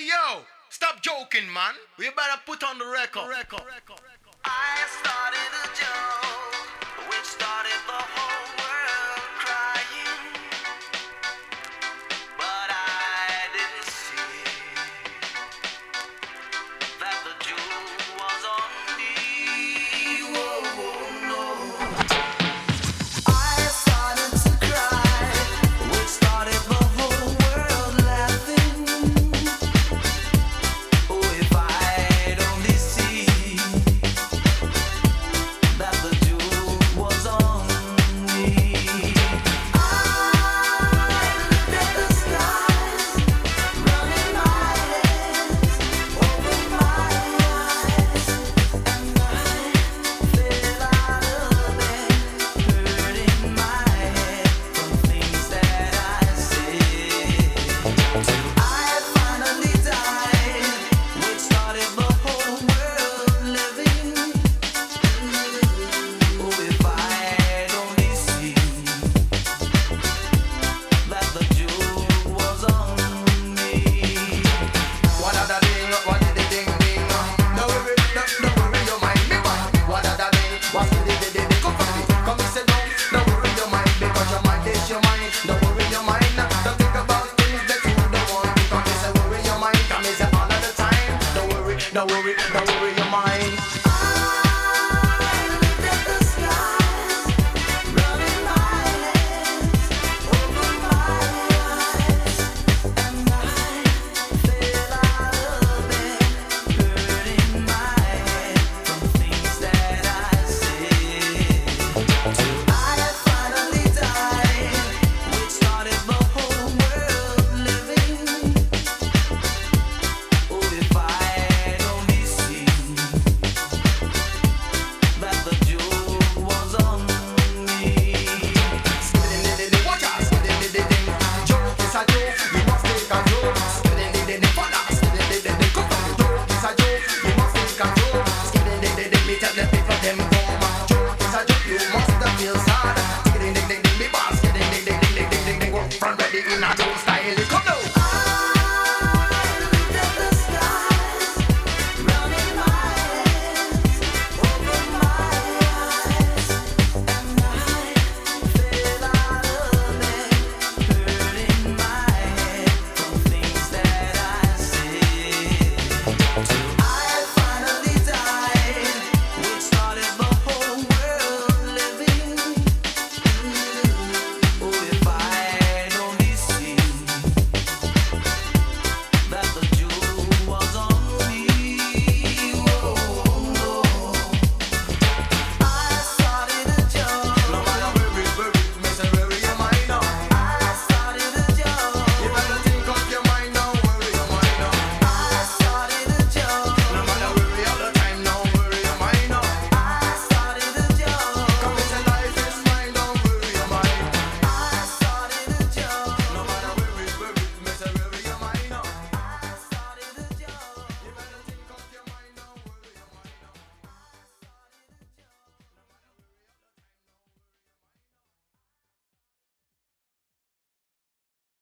yo, stop joking, man. We better put on the record. I started a joke, which started the whole world crying. But I didn't see that the jewel was on me. Whoa, no. I started to cry, which started the whole world laughing. Oh, if I'd only see that the jewel was on me. I looked at the skies, running my hands over my eyes, and I fell out of bed, hurting my head from things that I said. I finally died, which started the whole world living. Oh, if I'd only seen that the jewel was on me. What a da ding, what a da ding ding. No worry, you mind me, boy. What a da ding, what a da ding ding. Come for me, come and sit down. No worry, you mind me, because your mind is your mind. No worry, your mind. Don't think about things that you don't want. Because it's a worry your mind. Come is all of the time. Don't worry, your mind.